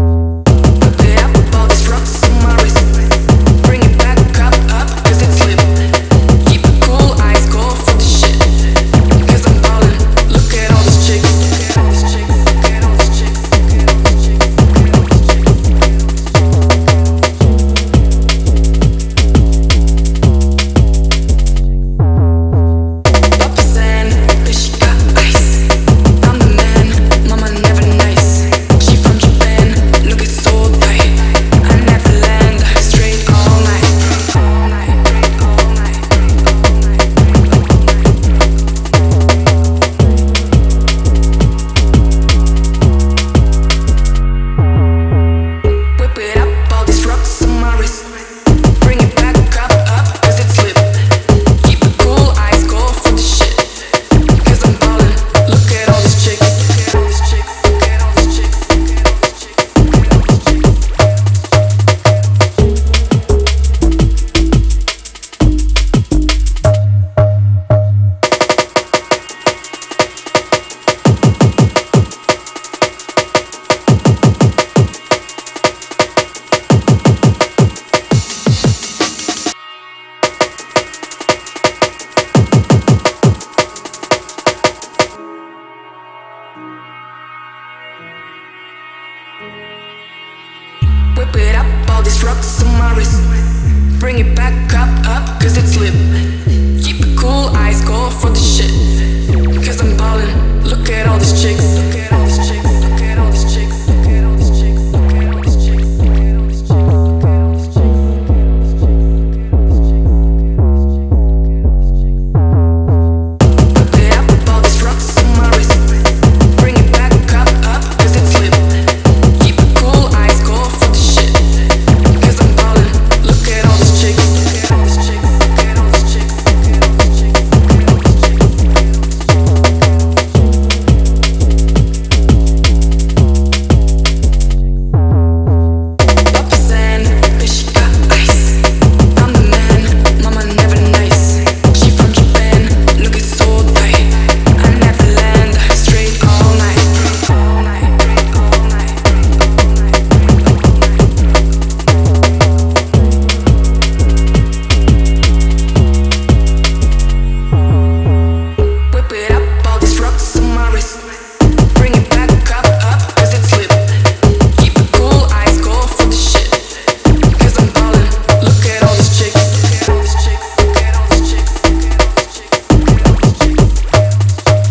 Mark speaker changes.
Speaker 1: Whip it up, all these rocks on my wrist. Bring it back up, cause it's lit. Keep it cool, eyes go for the shit. Cause I'm ballin', look at all these chicks. Look at all these chicks, look at all these chicks. Look at all these chicks, look at all these chicks. Look at all these chicks, look at all these chicks. Whip it up, all these rocks on my wrist. Bring it back up, cause it's lit. Keep it cool, eyes go for the shit. Cause I'm ballin', look at all these chicks. Look at all these chicks, look at all these chicks. Look at all these chicks, look at all these chicks. Papa San, bitch, she got ice. I'm the man, mama never nice. She from Japan, looking so tight. I never land, straight all night. All night, all night, Whip it up, all these rocks on my wrist. Bring it back up, cause it's lit. Keep it cool, eyes go for the shit. Cause I'm ballin', look at all these chicks. Look at all these chicks, look at all these chicks. Look at all these chicks, look at all these chicks.